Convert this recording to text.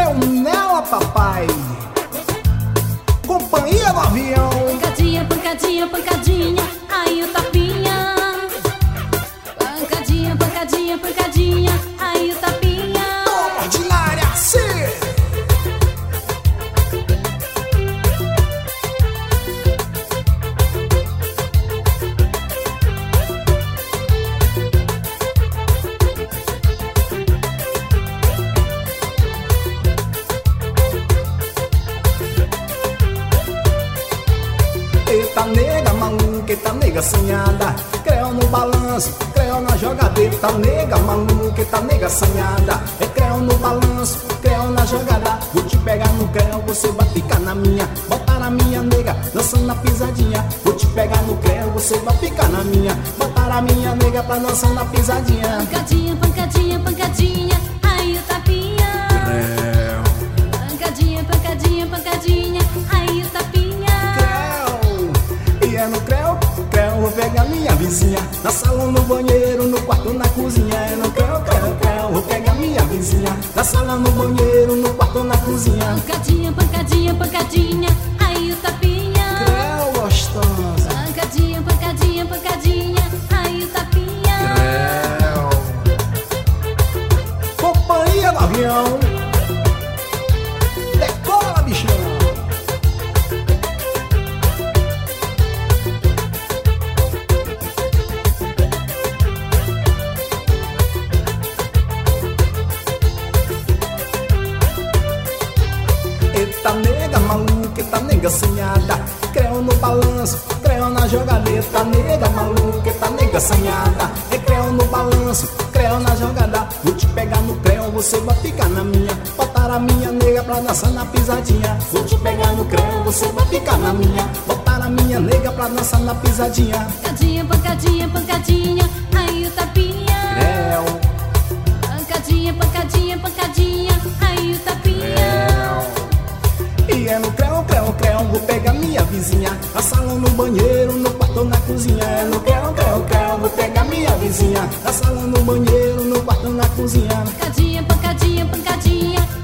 creu nela, papai. Companhia do avião. Pancadinha, pancadinha, pancadinha, aí o tapinha. Pancadinha, pancadinha, pancadinha, aí o tapinha. Toma ordinária, sim. Eita nega maluca, eita nega assanhada, creu no balanço, creu na jogada. Eita nega maluca, eita nega assanhada, é creu no balanço, creu na jogada. Vou te pegar no creu, você vai ficar na minha, botar na minha nega, dançando na pisadinha. Vou te pegar no creu, você vai ficar na minha, botar a minha nega pra dançar na pisadinha. Pancadinha, pancadinha, pancadinha, aí o tapinha. Creu, Pancadinha, pancadinha, pancadinha, aí o tapinha. creu, e é no creu, creu, vou pegar minha vizinha, na sala, no banheiro, no quarto, na cozinha. É no creu, creu, creu, vou pegar minha vizinha, na sala, no banheiro, no quarto, na cozinha. Pancadinha, pancadinha, pancadinha, aí o tapinha. Creu, gostosa. Pancadinha, pancadinha, pancadinha, aí o tapinha. Creu. Companhia do avião. Decola, bichão. Eita nega maluca, eita nega assanhada, creu no balanço, creu na jogada. Eita nega maluca, eita nega assanhada, é creu no balanço, creu na jogada. Vou te pegar no creu, você vai ficar na minha, botar a minha nega pra dançar na pisadinha. Vou te pegar no creu, você vai ficar na minha, botar a minha nega pra dançar na pisadinha. Pancadinha, pancadinha, pancadinha, aí o tapinha. Creu, Pancadinha, pancadinha, pancadinha, aí o tapinha. e é no creu, creu, creu, vou pegar minha vizinha, na sala, no banheiro, no quarto, na cozinha. É no creu, creu, creu, vou pegar minha vizinha, na sala, no banheiro, no quarto, na cozinha. Pancadinha, pancadinha, pancadinha,